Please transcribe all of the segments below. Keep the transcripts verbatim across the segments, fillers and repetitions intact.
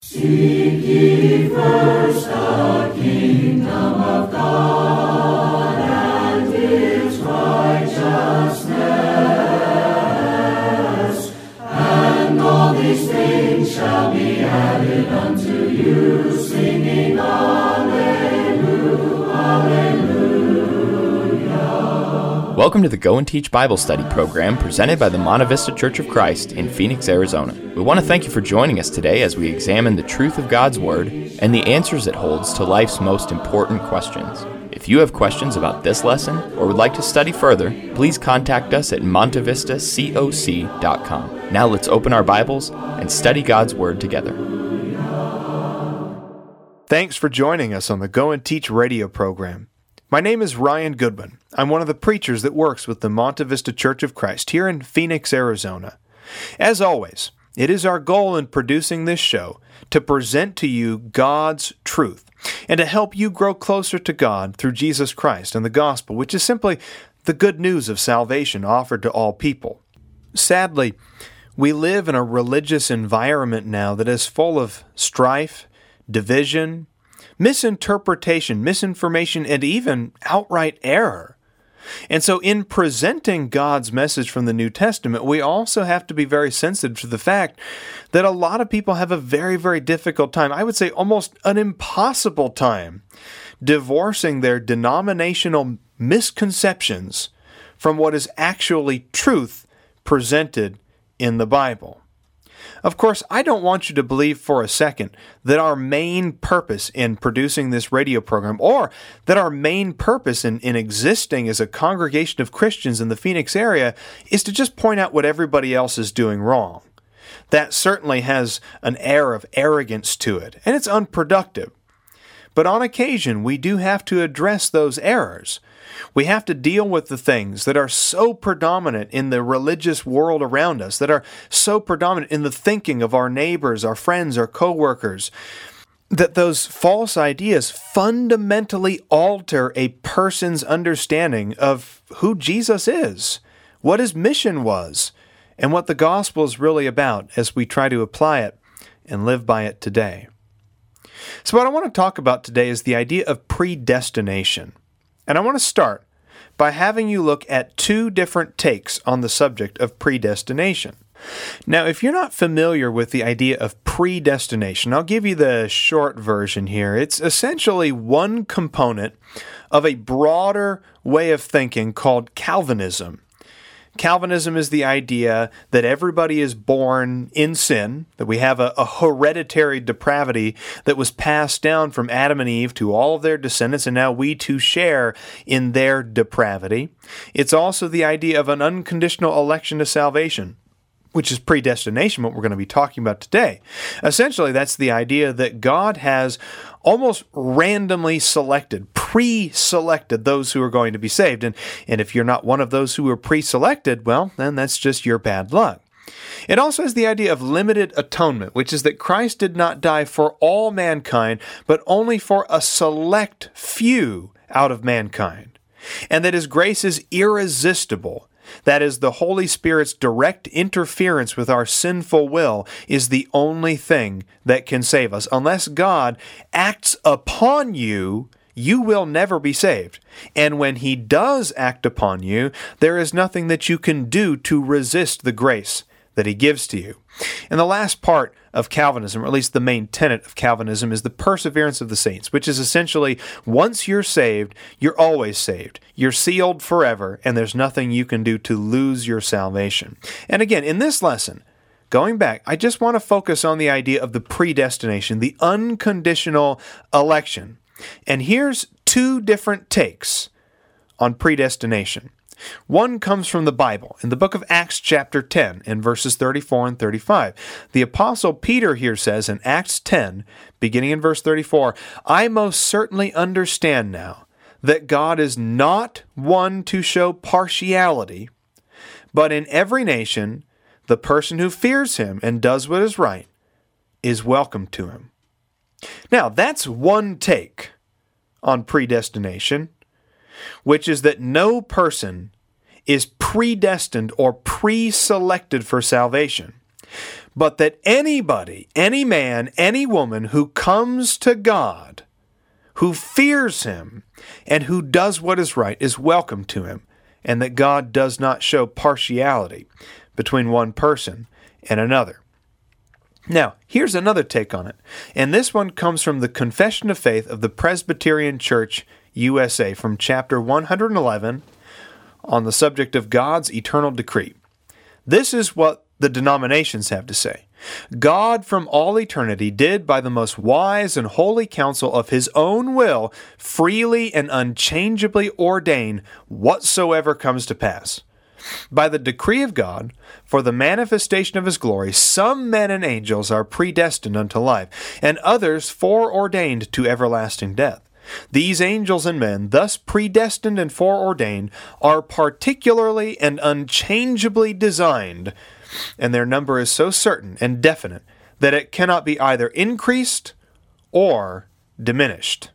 Seek ye first the kingdom of God and His righteousness, and all these things shall be added unto you, singing Alleluia, Alleluia. Welcome to the Go and Teach Bible Study program presented by the Monte Vista Church of Christ in Phoenix, Arizona. We want to thank you for joining us today as we examine the truth of God's Word and the answers it holds to life's most important questions. If you have questions about this lesson or would like to study further, please contact us at monte vista coc dot com. Now let's open our Bibles and study God's Word together. Thanks for joining us on the Go and Teach radio program. My name is Ryan Goodwin. I'm one of the preachers that works with the Monte Vista Church of Christ here in Phoenix, Arizona. As always, it is our goal in producing this show to present to you God's truth and to help you grow closer to God through Jesus Christ and the gospel, which is simply the good news of salvation offered to all people. Sadly, we live in a religious environment now that is full of strife, division, misinterpretation, misinformation, and even outright error. And so in presenting God's message from the New Testament, we also have to be very sensitive to the fact that a lot of people have a very, very difficult time, I would say almost an impossible time, divorcing their denominational misconceptions from what is actually truth presented in the Bible. Of course, I don't want you to believe for a second that our main purpose in producing this radio program, or that our main purpose in, in existing as a congregation of Christians in the Phoenix area, is to just point out what everybody else is doing wrong. That certainly has an air of arrogance to it, and it's unproductive. But on occasion, we do have to address those errors. We have to deal with the things that are so predominant in the religious world around us, that are so predominant in the thinking of our neighbors, our friends, our coworkers, that those false ideas fundamentally alter a person's understanding of who Jesus is, what His mission was, and what the gospel is really about as we try to apply it and live by it today. So what I want to talk about today is the idea of predestination. And I want to start by having you look at two different takes on the subject of predestination. Now, if you're not familiar with the idea of predestination, I'll give you the short version here. It's essentially one component of a broader way of thinking called Calvinism. Calvinism is the idea that everybody is born in sin, that we have a, a hereditary depravity that was passed down from Adam and Eve to all of their descendants, and now we too share in their depravity. It's also the idea of an unconditional election to salvation, which is predestination, what we're going to be talking about today. Essentially, that's the idea that God has almost randomly selected, pre-selected those who are going to be saved. And, and if you're not one of those who are pre-selected, well, then that's just your bad luck. It also has the idea of limited atonement, which is that Christ did not die for all mankind, but only for a select few out of mankind. And that His grace is irresistible. That is, the Holy Spirit's direct interference with our sinful will is the only thing that can save us. Unless God acts upon you, you will never be saved. And when He does act upon you, there is nothing that you can do to resist the grace that He gives to you. And the last part of Calvinism, or at least the main tenet of Calvinism, is the perseverance of the saints, which is essentially, once you're saved, you're always saved. You're sealed forever, and there's nothing you can do to lose your salvation. And again, in this lesson, going back, I just want to focus on the idea of the predestination, the unconditional election. And here's two different takes on predestination. One comes from the Bible, in the book of Acts chapter ten, in verses thirty-four and thirty-five. The Apostle Peter here says in Acts ten, beginning in verse thirty-four, "I most certainly understand now that God is not one to show partiality, but in every nation the person who fears Him and does what is right is welcome to Him." Now, that's one take on predestination, which is that no person is predestined or pre-selected for salvation. but that anybody, any man, any woman who comes to God, who fears Him, and who does what is right is welcome to Him, and that God does not show partiality between one person and another. Now, here's another take on it, and this one comes from the Confession of Faith of the Presbyterian Church, U S A, from chapter one hundred eleven on the subject of God's eternal decree. This is what the denominations have to say. God from all eternity did by the most wise and holy counsel of His own will freely and unchangeably ordain whatsoever comes to pass. By the decree of God, for the manifestation of His glory, some men and angels are predestined unto life, and others foreordained to everlasting death. These angels and men, thus predestined and foreordained, are particularly and unchangeably designed, and their number is so certain and definite that it cannot be either increased or diminished.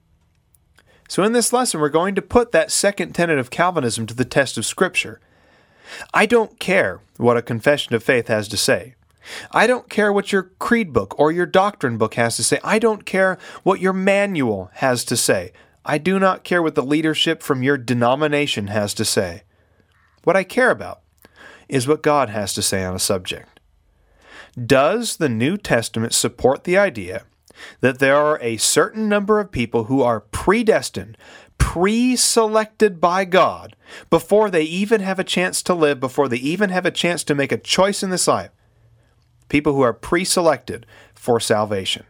So in this lesson, we're going to put that second tenet of Calvinism to the test of Scripture. I don't care what a confession of faith has to say. I don't care what your creed book or your doctrine book has to say. I don't care what your manual has to say. I do not care what the leadership from your denomination has to say. What I care about is what God has to say on a subject. Does the New Testament support the idea that there are a certain number of people who are predestined, pre-selected by God, before they even have a chance to live, before they even have a chance to make a choice in this life? People who are pre-selected for salvation.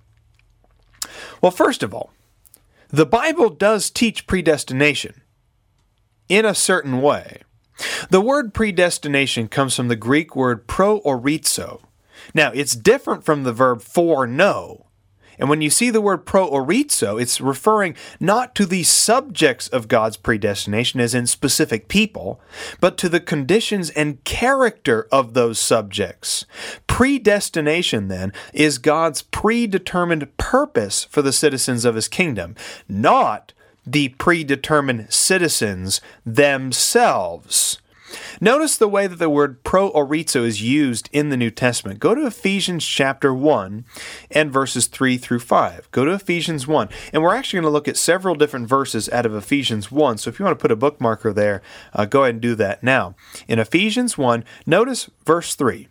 Well, first of all, the Bible does teach predestination in a certain way. The word predestination comes from the Greek word proorizo. Now, it's different from the verb foreknow. And when you see the word proorizo, it's referring not to the subjects of God's predestination, as in specific people, but to the conditions and character of those subjects. Predestination, then, is God's predetermined purpose for the citizens of His kingdom, not the predetermined citizens themselves. Notice the way that the word proorizo is used in the New Testament. Go to Ephesians chapter one and verses three through five. Go to Ephesians one. And we're actually going to look at several different verses out of Ephesians one. So if you want to put a bookmarker there, uh, go ahead and do that now. In Ephesians one, notice verse three.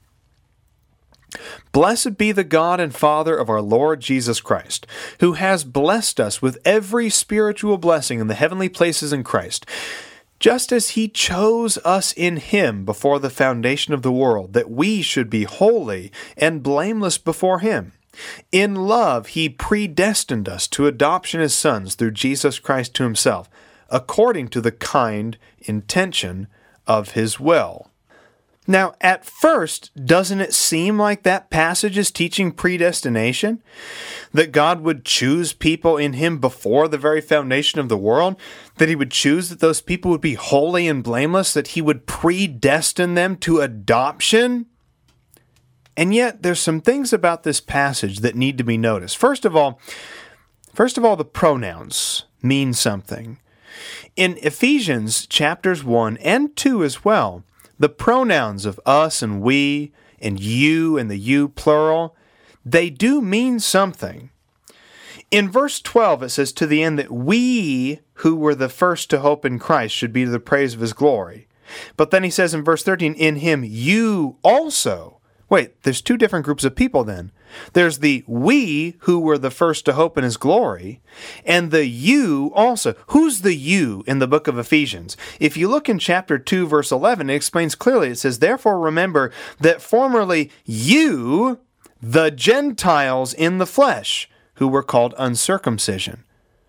Blessed be the God and Father of our Lord Jesus Christ, who has blessed us with every spiritual blessing in the heavenly places in Christ, just as He chose us in Him before the foundation of the world, that we should be holy and blameless before Him. In love He predestined us to adoption as sons through Jesus Christ to Himself, according to the kind intention of His will. Now, at first, doesn't it seem like that passage is teaching predestination? That God would choose people in Him before the very foundation of the world? That He would choose that those people would be holy and blameless? That He would predestine them to adoption? And yet, there's some things about this passage that need to be noticed. First of all, first of all, the pronouns mean something. In Ephesians chapters one and two as well, the pronouns of us and we and you and the you plural, they do mean something. In verse twelve, it says, to the end that we who were the first to hope in Christ should be to the praise of His glory. But then he says in verse thirteen, in Him you also. Wait, there's two different groups of people then. There's the we who were the first to hope in His glory, and the you also. Who's the you in the book of Ephesians? If you look in chapter two, verse eleven, it explains clearly. It says, therefore remember that formerly you, the Gentiles in the flesh, who were called uncircumcision.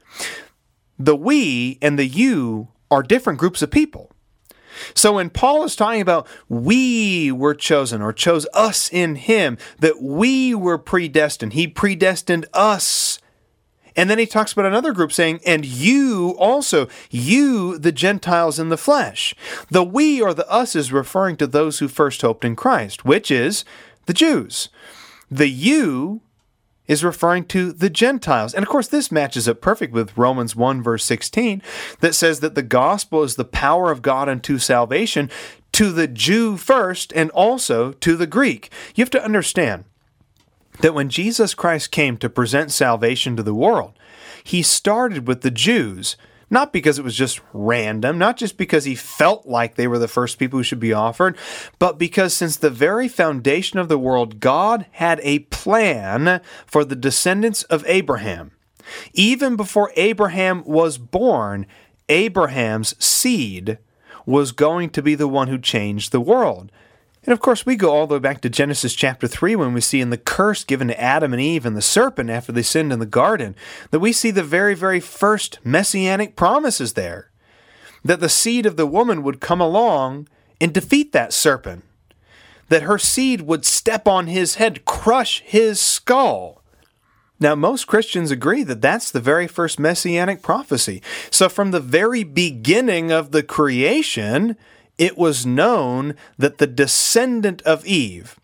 The we and the you are different groups of people. So when Paul is talking about we were chosen or chose us in Him, that we were predestined, He predestined us. And then he talks about another group saying, and you also, you the Gentiles in the flesh. The we or the us is referring to those who first hoped in Christ, which is the Jews. The you is referring to the Gentiles. And of course, this matches up perfect with Romans one, verse sixteen, that says that the gospel is the power of God unto salvation to the Jew first and also to the Greek. You have to understand that when Jesus Christ came to present salvation to the world, he started with the Jews, not because it was just random, not just because he felt like they were the first people who should be offered, but because since the very foundation of the world, God had a plan for the descendants of Abraham. Even before Abraham was born, Abraham's seed was going to be the one who changed the world. And of course, we go all the way back to Genesis chapter three when we see in the curse given to Adam and Eve and the serpent after they sinned in the garden, that we see the very, very first messianic promises there. That the seed of the woman would come along and defeat that serpent. That her seed would step on his head, crush his skull. Now, most Christians agree that that's the very first messianic prophecy. So from the very beginning of the creation, it was known that the descendant of Eve,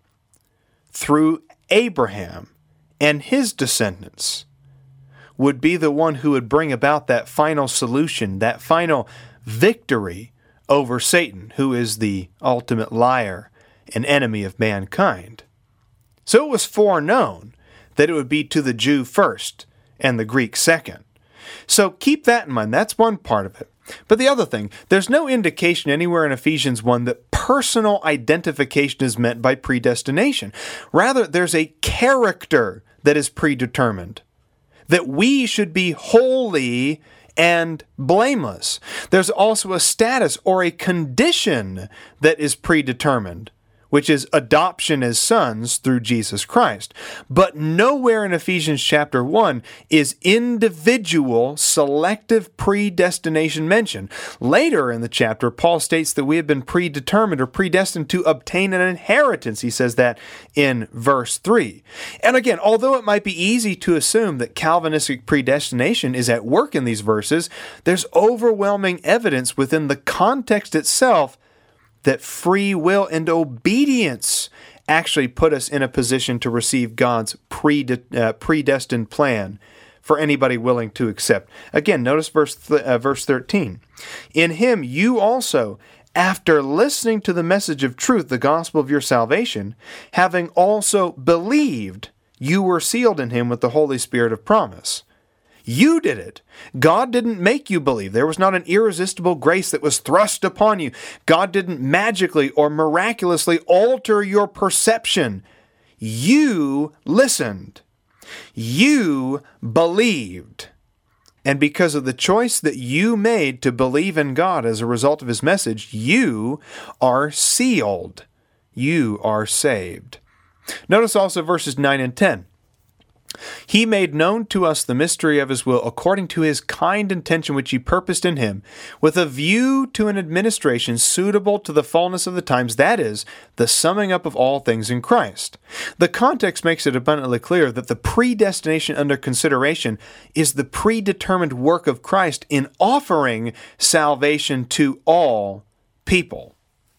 through Abraham and his descendants, would be the one who would bring about that final solution, that final victory over Satan, who is the ultimate liar and enemy of mankind. So it was foreknown that it would be to the Jew first and the Greek second. So keep that in mind. That's one part of it. But the other thing, there's no indication anywhere in Ephesians one that personal identification is meant by predestination. Rather, there's a character that is predetermined, that we should be holy and blameless. There's also a status or a condition that is predetermined, which is adoption as sons through Jesus Christ. But nowhere in Ephesians chapter one is individual selective predestination mentioned. Later in the chapter, Paul states that we have been predetermined or predestined to obtain an inheritance. He says that in verse three. And again, although it might be easy to assume that Calvinistic predestination is at work in these verses, there's overwhelming evidence within the context itself that free will and obedience actually put us in a position to receive God's prede- uh, predestined plan for anybody willing to accept. Again, notice verse th- uh, verse thirteen. In him you also, after listening to the message of truth, the gospel of your salvation, having also believed, you were sealed in him with the Holy Spirit of promise. You did it. God didn't make you believe. There was not an irresistible grace that was thrust upon you. God didn't magically or miraculously alter your perception. You listened. You believed. And because of the choice that you made to believe in God as a result of his message, you are sealed. You are saved. Notice also verses nine and ten. He made known to us the mystery of his will according to his kind intention which he purposed in him, with a view to an administration suitable to the fullness of the times, that is, the summing up of all things in Christ. The context makes it abundantly clear that the predestination under consideration is the predetermined work of Christ in offering salvation to all people.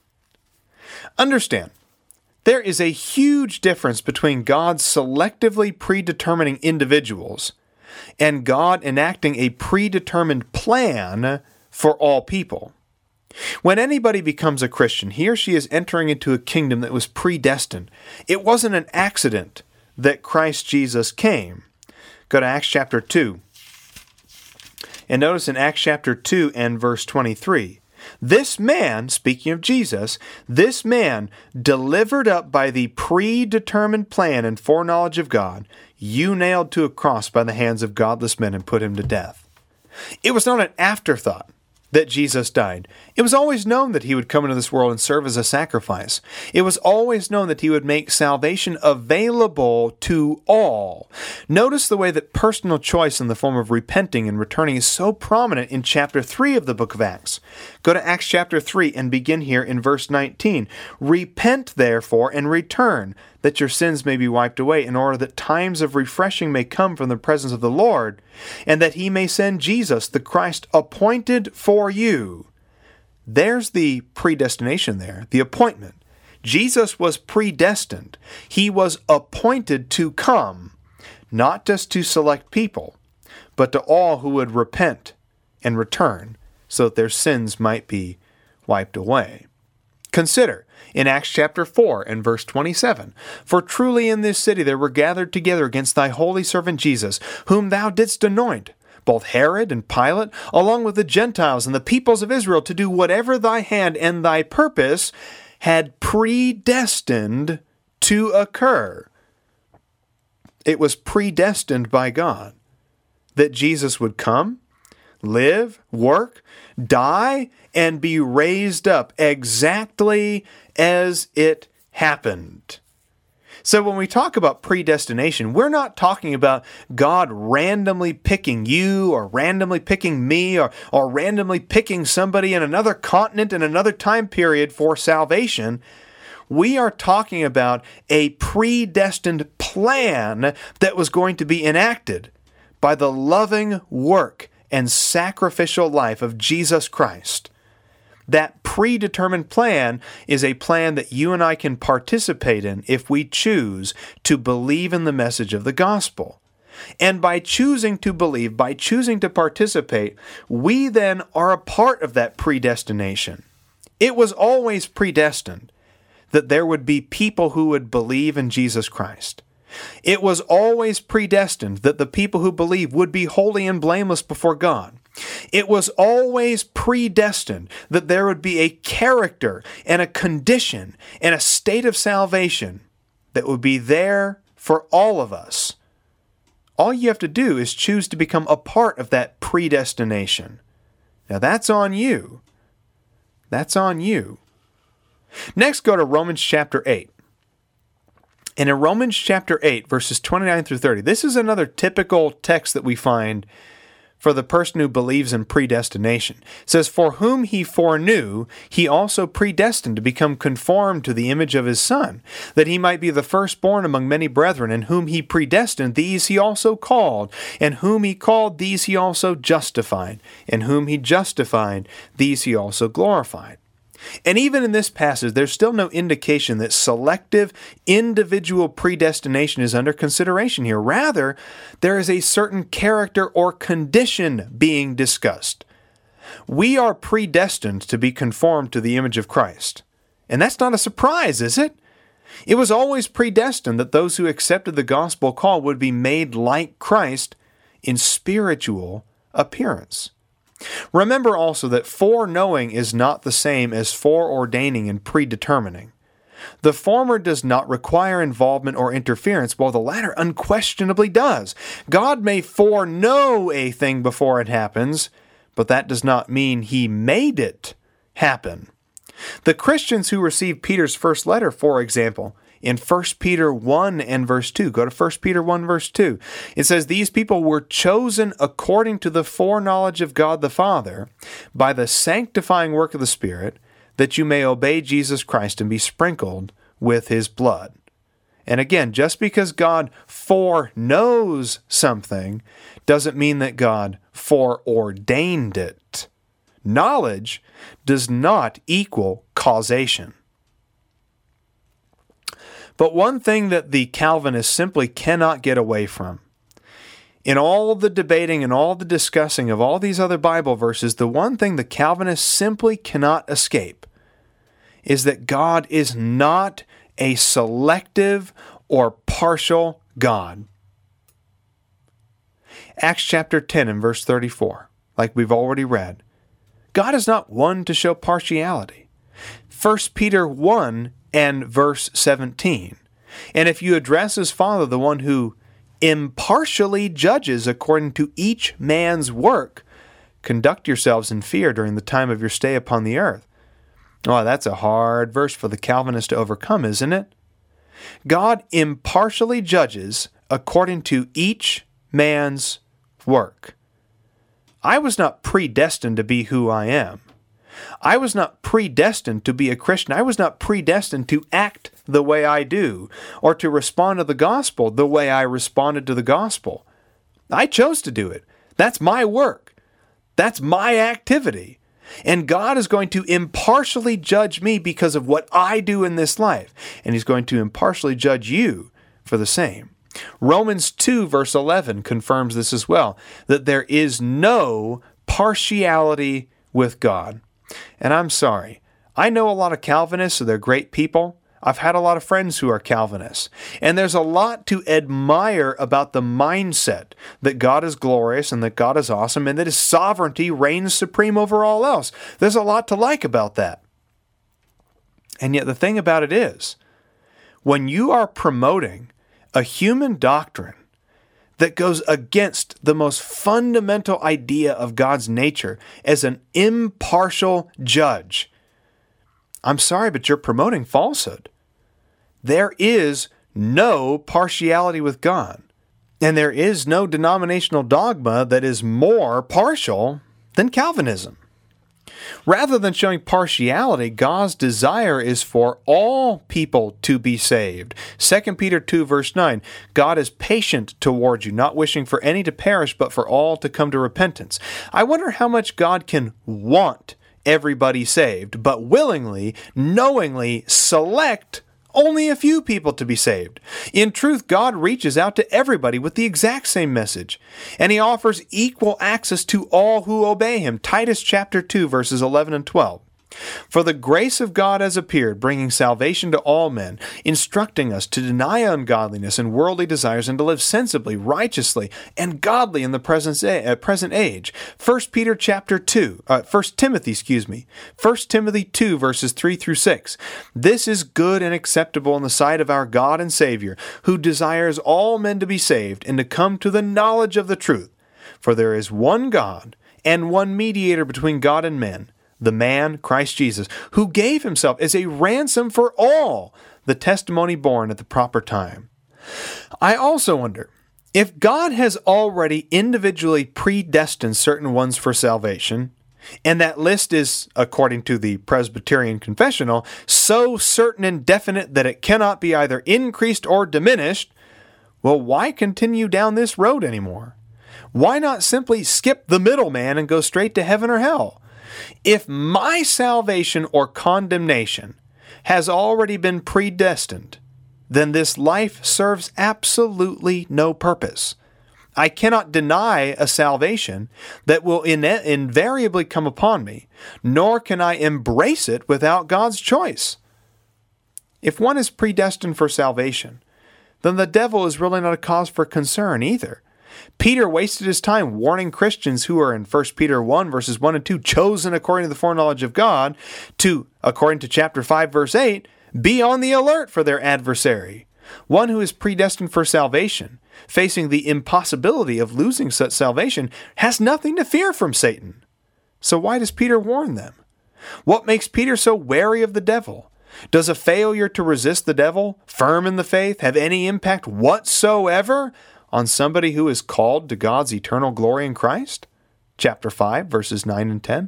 Understand, there is a huge difference between God selectively predetermining individuals and God enacting a predetermined plan for all people. When anybody becomes a Christian, he or she is entering into a kingdom that was predestined. It wasn't an accident that Christ Jesus came. Go to Acts chapter two. And notice in Acts chapter two and verse twenty-three. This man, speaking of Jesus, this man delivered up by the predetermined plan and foreknowledge of God, you nailed to a cross by the hands of godless men and put him to death. It was not an afterthought that Jesus died. It was always known that he would come into this world and serve as a sacrifice. It was always known that he would make salvation available to all. Notice the way that personal choice in the form of repenting and returning is so prominent in chapter three of the book of Acts. Go to Acts chapter three and begin here in verse nineteen. Repent therefore and return, that your sins may be wiped away, in order that times of refreshing may come from the presence of the Lord, and that he may send Jesus, the Christ, appointed for you. There's the predestination there, the appointment. Jesus was predestined. He was appointed to come, not just to select people, but to all who would repent and return, so that their sins might be wiped away. Consider in Acts chapter four and verse twenty-seven, "For truly in this city there were gathered together against thy holy servant Jesus, whom thou didst anoint, both Herod and Pilate, along with the Gentiles and the peoples of Israel, to do whatever thy hand and thy purpose had predestined to occur." It was predestined by God that Jesus would come, live, work, die, and be raised up exactly as it happened. So when we talk about predestination, we're not talking about God randomly picking you or randomly picking me or, or randomly picking somebody in another continent in another time period for salvation. We are talking about a predestined plan that was going to be enacted by the loving work and sacrificial life of Jesus Christ. That predetermined plan is a plan that you and I can participate in if we choose to believe in the message of the gospel. And by choosing to believe, by choosing to participate, we then are a part of that predestination. It was always predestined that there would be people who would believe in Jesus Christ. It was always predestined that the people who believe would be holy and blameless before God. It was always predestined that there would be a character and a condition and a state of salvation that would be there for all of us. All you have to do is choose to become a part of that predestination. Now that's on you. That's on you. Next, go to Romans chapter eight. And in Romans chapter eight, verses twenty-nine through thirty, this is another typical text that we find for the person who believes in predestination. It says, "For whom he foreknew, he also predestined to become conformed to the image of his Son, that he might be the firstborn among many brethren. And whom he predestined, these he also called. And whom he called, these he also justified. And whom he justified, these he also glorified." And even in this passage, there's still no indication that selective individual predestination is under consideration here. Rather, there is a certain character or condition being discussed. We are predestined to be conformed to the image of Christ. And that's not a surprise, is it? It was always predestined that those who accepted the gospel call would be made like Christ in spiritual appearance. Remember also that foreknowing is not the same as foreordaining and predetermining. The former does not require involvement or interference, while the latter unquestionably does. God may foreknow a thing before it happens, but that does not mean He made it happen. The Christians who received Peter's first letter, for example, in First Peter one and verse two. Go to First Peter one verse two. It says, "These people were chosen according to the foreknowledge of God the Father by the sanctifying work of the Spirit, that you may obey Jesus Christ and be sprinkled with His blood." And again, just because God foreknows something doesn't mean that God foreordained it. Knowledge does not equal causation. But one thing that the Calvinists simply cannot get away from, in all the debating and all the discussing of all these other Bible verses, the one thing the Calvinists simply cannot escape is that God is not a selective or partial God. Acts chapter ten and verse thirty-four, like we've already read, God is not one to show partiality. First Peter one and verse seventeen. "And if you address as Father the one who impartially judges according to each man's work, conduct yourselves in fear during the time of your stay upon the earth." Oh, that's a hard verse for the Calvinists to overcome, isn't it? God impartially judges according to each man's work. I was not predestined to be who I am. I was not predestined to be a Christian. I was not predestined to act the way I do or to respond to the gospel the way I responded to the gospel. I chose to do it. That's my work. That's my activity. And God is going to impartially judge me because of what I do in this life. And He's going to impartially judge you for the same. Romans two verse eleven confirms this as well, that there is no partiality with God. And I'm sorry, I know a lot of Calvinists, so they're great people. I've had a lot of friends who are Calvinists. And there's a lot to admire about the mindset that God is glorious and that God is awesome and that His sovereignty reigns supreme over all else. There's a lot to like about that. And yet the thing about it is, when you are promoting a human doctrine that goes against the most fundamental idea of God's nature as an impartial judge, I'm sorry, but you're promoting falsehood. There is no partiality with God, and there is no denominational dogma that is more partial than Calvinism. Rather than showing partiality, God's desire is for all people to be saved. Second Peter two, verse nine, God is patient toward you, not wishing for any to perish, but for all to come to repentance. I wonder how much God can want everybody saved, but willingly, knowingly select only a few people to be saved. In truth, God reaches out to everybody with the exact same message, and He offers equal access to all who obey Him. Titus chapter two, verses eleven and twelve. For the grace of God has appeared, bringing salvation to all men, instructing us to deny ungodliness and worldly desires and to live sensibly, righteously, and godly in the present uh, present age. First Peter chapter two, uh, First Timothy, excuse me, First Timothy two, verses three through six. This is good and acceptable in the sight of our God and Savior, who desires all men to be saved and to come to the knowledge of the truth. For there is one God and one mediator between God and men, the man, Christ Jesus, who gave Himself as a ransom for all, the testimony born at the proper time. I also wonder, if God has already individually predestined certain ones for salvation, and that list is, according to the Presbyterian Confessional, so certain and definite that it cannot be either increased or diminished, well, why continue down this road anymore? Why not simply skip the middleman and go straight to heaven or hell? If my salvation or condemnation has already been predestined, then this life serves absolutely no purpose. I cannot deny a salvation that will in- invariably come upon me, nor can I embrace it without God's choice. If one is predestined for salvation, then the devil is really not a cause for concern either. Peter wasted his time warning Christians who are in First Peter one, verses one and two, chosen according to the foreknowledge of God, to, according to chapter five, verse eight, be on the alert for their adversary. One who is predestined for salvation, facing the impossibility of losing such salvation, has nothing to fear from Satan. So why does Peter warn them? What makes Peter so wary of the devil? Does a failure to resist the devil, firm in the faith, have any impact whatsoever on somebody who is called to God's eternal glory in Christ? Chapter five, verses nine and ten.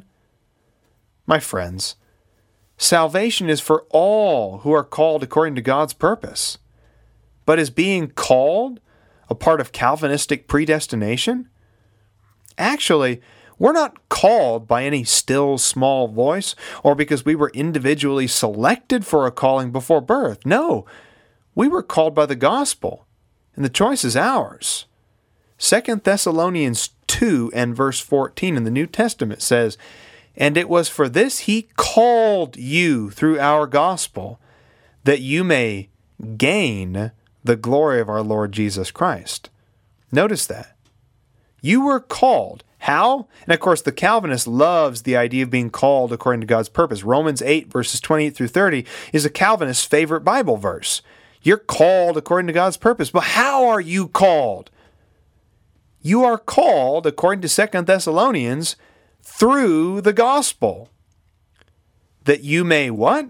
My friends, salvation is for all who are called according to God's purpose. But is being called a part of Calvinistic predestination? Actually, we're not called by any still small voice or because we were individually selected for a calling before birth. No, we were called by the gospel, and the choice is ours. Second Thessalonians two and verse fourteen in the New Testament says, "And it was for this He called you through our gospel, that you may gain the glory of our Lord Jesus Christ." Notice that. You were called. How? And of course, the Calvinist loves the idea of being called according to God's purpose. Romans eight, verses twenty-eight through thirty is a Calvinist's favorite Bible verse. You're called according to God's purpose. But how are you called? You are called, according to Second Thessalonians, through the gospel. That you may what?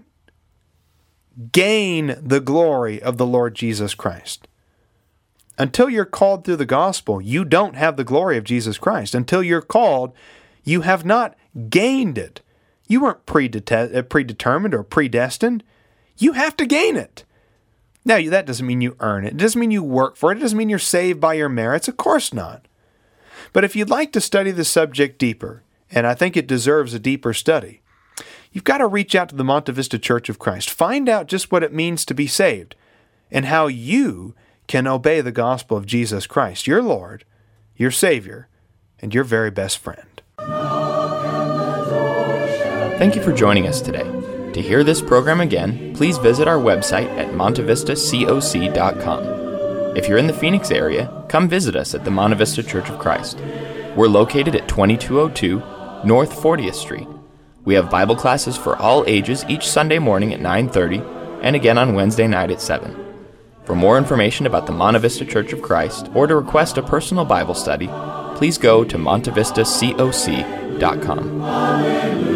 Gain the glory of the Lord Jesus Christ. Until you're called through the gospel, you don't have the glory of Jesus Christ. Until you're called, you have not gained it. You weren't predet- predetermined or predestined. You have to gain it. Now, that doesn't mean you earn it. It doesn't mean you work for it. It doesn't mean you're saved by your merits. Of course not. But if you'd like to study the subject deeper, and I think it deserves a deeper study, you've got to reach out to the Monte Vista Church of Christ. Find out just what it means to be saved and how you can obey the gospel of Jesus Christ, your Lord, your Savior, and your very best friend. Thank you for joining us today. To hear this program again, please visit our website at monte vista coc dot com. If you're in the Phoenix area, come visit us at the Monte Vista Church of Christ. We're located at twenty-two oh two North fortieth Street. We have Bible classes for all ages each Sunday morning at nine thirty and again on Wednesday night at seven. For more information about the Monte Vista Church of Christ or to request a personal Bible study, please go to monte vista coc dot com.